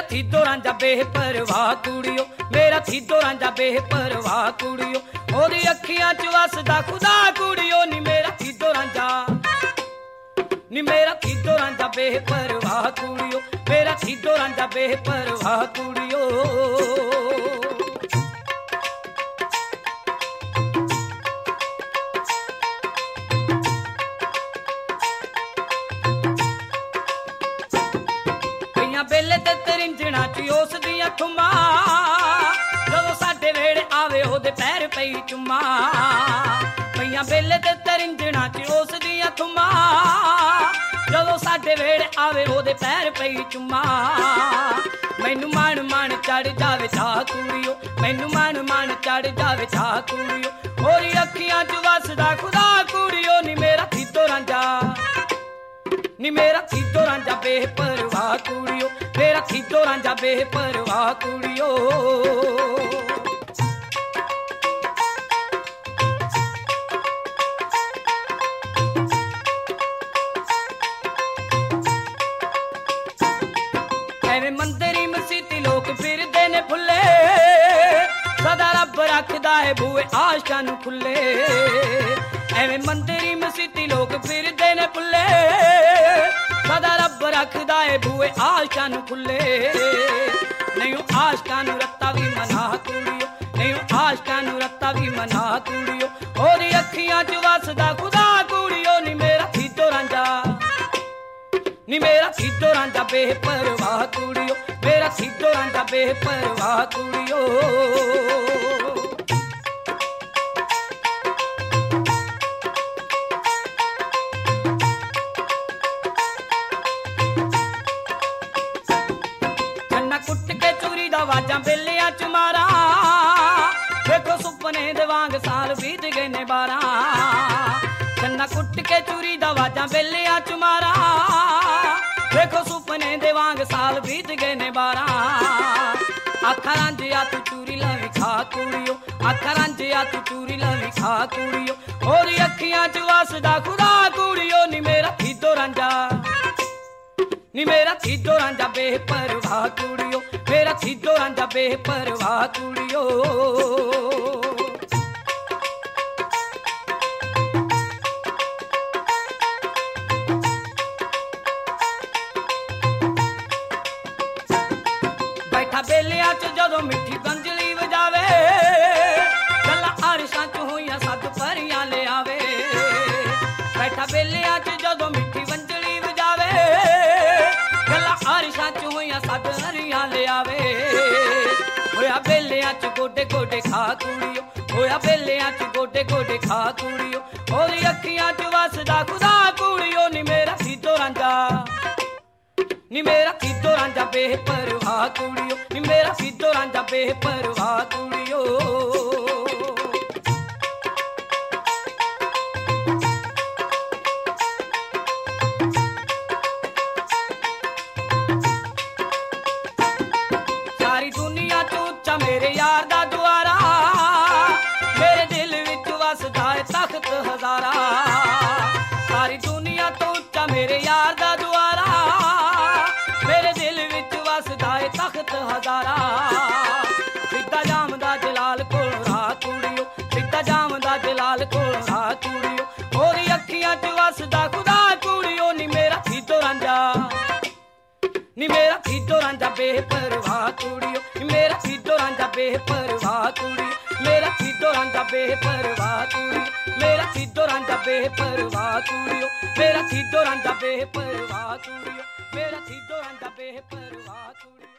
थीदो रांझा बेपरवाह कुड़ियो, मेरा थीदो रांझा बेपरवाह कुड़ियो, ओदी अखियां च वसदा खुदा कुड़ियो, नी मेरा थीदो रांझा, नी मेरा थीदो रांझा बेपरवाह कुड़ियो, मेरा थीदो रांझा बेपरवाह कुड़ियो। बेले ते तरिंजणा च उस दियां ठुम्मां, जदों साडे वेड़े आवे ओदे पैर पई चुम्मा। पईयां बेले ते तरिंजणा च उस दियां ठुम्मां, जदों साडे वेड़े आवे ओदे पैर पई चुम्मा। मैनू मन मन चढ़ जावे चा कुड़ियो, मैनू मन मन चढ़ जावे चा कुड़ियो, ओदी अखियां च वसदा खुदा कुड़ियो, नी मेरा थीदो रांझा, नी मेरा थीदो रांझा बेपरवाह कुड़ियो, मेरा थीदो रांझा बेपरवाह कुड़ियो। एवें मंदिरी मसीती लोग फिरदे ने फुल्ले, सदा रब रखदा है बूए आशां नूं खुले। एवें मंदिरी मसीती लोग फिरदे ने फुल्ले, सदा रब रखदा है बूए आशां नूं खुले। नहीं आशकां नूं रत्ता भी मना कुड़ियो, नहीं आशकां नूं रत्ता भी मना कुड़ियो, ओदी अखियां च वसदा खुदा कुड़ियो, नी मेरा थीदो रांझा, नी मेरा थीदो रांझा बेपरवाह कुड़ियो, मेरा थीदो रांझा बेपरवाह कुड़ियो। कुट के चूरी दा वाजां बेलियां च मारा, देखो सुपने दे वांग साल बीत गए ने 12। छन्ना कुट के चूरी दा वाजां बेलियां च मारा, देखो सुपने दे वांग साल बीत गए ने 12। आखा रांझिया तू चूरी लवी खा कुड़ियो, आखा रांझिया तू चूरी लवी खा कुड़ियो, ओदी अखियां च वसदा खुदा कुड़ियो, नी मेरा थीदो रांझा, नी मेरा थीदो रांझा बेपरवाह कुड़ियो, मेरा थीदो रांझा बेपरवाह कुड़ियो। बैठा बेलियां च जदों मिठी गंजली वजावे, गल्लां अरशां च होइयां सद परियां ले आवे। बैठा बेलियां च जदों मिठी गंजली वजावे, अरशां च होइयां सद हरियां ले आवे। होया बेलियां च गोडे गोडे खा कुड़ियो, होया बेलियां च गोडे गोडे खा कुड़ियो, ओदी अखियां च वसदा खुदा कुड़ियो, नी मेरा थीदो रांझा, नी मेरा थीदो रांझा बेपरवाह कुड़ियो, नी मेरा थीदो रांझा बेपरवाह कुड़ियो। सारी दुनिया च उच्चा मेरे यार दा द्वारा, मेरे दिल विच वसदा है तख्त हजारा। सारी दुनिया तो उच्चा मेरे यार दा द्वारा, मेरे दिल विच वसदा है तख्त हजारा। सिद्धा जामदा जलाल कोल राह कुड़ियो, सिद्धा जामदा जलाल कोल राह कुड़ियो, ओदी अखियां च वसदा खुदा कुड़ियो, नी मेरा थीदो रांझा, नी मेरा थीदो रांझा बेपरवाह कुड़ियो, मेरा थीदो रांझा बेपरवाह कुड़ियो, मेरा थीदो रांझा बेपरवाह कुड़ियो, मेरा थीदो रांझा बेपरवाह कुड़ियो, मेरा थीदो रांझा बेपरवाह कुड़ियो, मेरा थीदो रांझा बेपरवाह कुड़ियो।